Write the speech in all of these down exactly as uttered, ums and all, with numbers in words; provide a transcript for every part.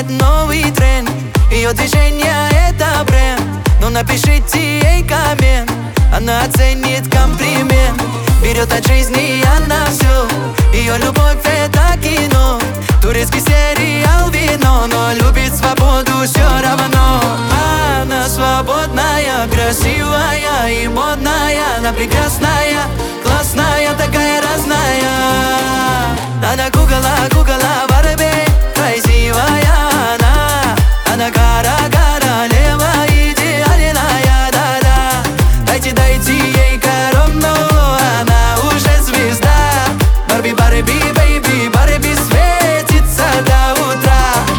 новый тренд. Ее движение это бренд. Но напишите ей коммент, она оценит комплимент. Берет от жизни она все, ее любовь это кино. Турецкий сериал вино, но любит свободу все равно. Она свободная, красивая и модная. Она прекрасная, классная, такая разная. Она кукола, кукола Барби, красивая она. Она гора, королева, идеальная, да-да. Дайте, дайте ей корону, она уже звезда. Барби, Барби, бейби, Барби светится до утра.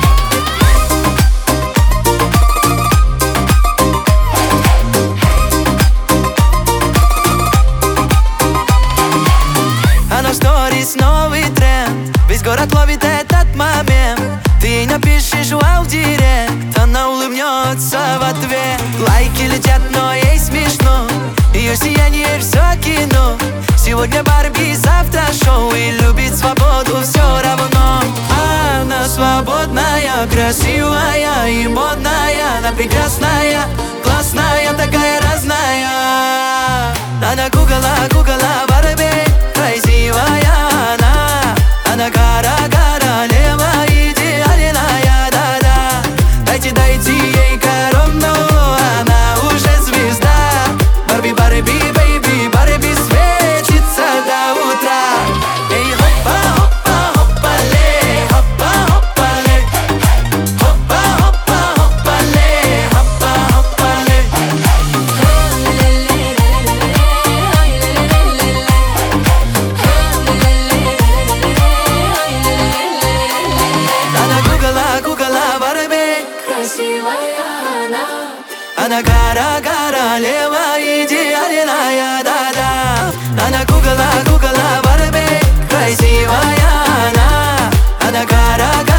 Она в сторис новый тренд, весь город ловит этот момент. Ты ей напишешь вау в директ, она улыбнется в ответ. Лайки летят, но ей смешно, ее сияние все кино. Сегодня Барби, завтра шоу, и любит свободу все равно. Она свободная, красивая и модная. Она прекрасная, классная, такая разная. Она кукола, кукола Барби, красивая она. Она гора, королева, идеальная, да-да. Дайте, дайте ей корону, она уже звезда. Барби, Барби, бейби, Барби светится до утра. Эй, хопа, хопа, хопа-лей, хопа, хопа-лей. Хопа, хопа, хопа-лей, хопа, хопа-лей. Она кукола, кукола Барби, Красивая она. она гора, королева, идеальная, да-да. Она кукола, кукола Барби, красивая она. Она гора,